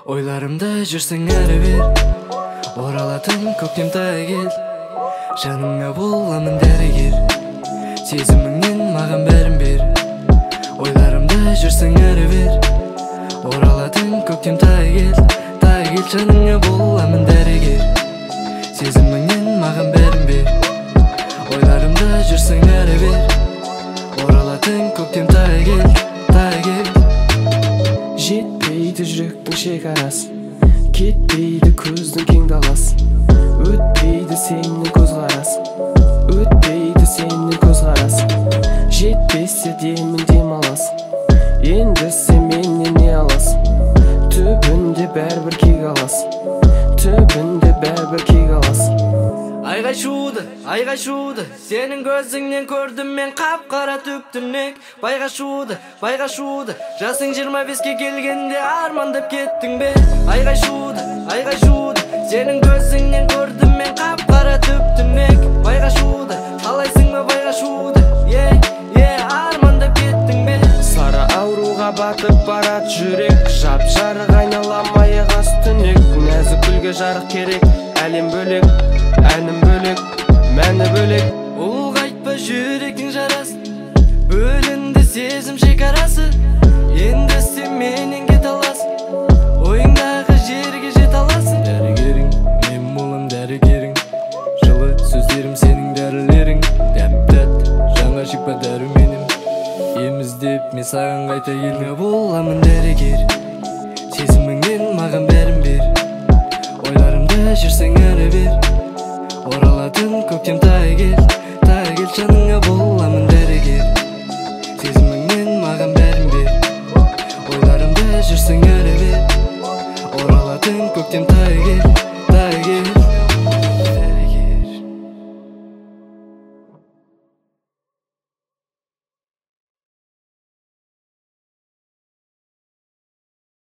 Oylarımda жүрсең әрі бер, оралатын көктем тай кел. Жаныңа боламын дәрігер, сезіміңнен маған бәрін бер. Ойларымда жүрсең әрі бер, оралатын көктем тай кел. Жаныңа боламын дәрігер, сезіміңнен маған бәрін бер. Ойларымда жүрсең әрі бер, оралатын көктем тай кел. Жетпейді жүректің шекарасы, кетпейді көздің кең даласы. Өтпейді сенің көзқарасы, өтпейді сенің көзқарасы. Жетпесе демін демаласың, енді сен менен не аласың? Түбінде бәрібір кек аласың, түбінде бәрібір кек аласың. Айға шуды, сенің көзіңнен көрдім мен қап-қара түптінек. Байға шуды, жасың 25-ке келгенде армандап кеттің бе? Айға шуды, сенің көзіңнен көрдім мен қап-қара түптінек. Байға шуды, қалайсың ба байға шуды, армандап кеттің бе? Сары ауруға батып барат жүрек, жап-жарық айналамай ағас түнек. Нәзік гүлге жарық керек, әлем бөлек, әнім бөлек, мәні бөлек. Ұлғайтпа жүректің жарасын, бөлінді сезім шекарасы. Енді сен менен кет аласың, ойыңдағы жерге жет аласың. Дәрігерің, мен болам дәрігерің, жылы сөздерім сенің дәрілерің. Дәп-дәт, жаңа шипа дәруменім, ем іздеп мен саған қайта келме. Боламын дәрігер, сезіміңнен маған бәрін бер. Ойларымда жүрсең әрі бер, оралатын көктем тай кел. Жаныңа боламын дәрігер, сезіміңнен маған бәрін бер. Ойларымда жүрсең әрі бер, оралатын көктем тай кел.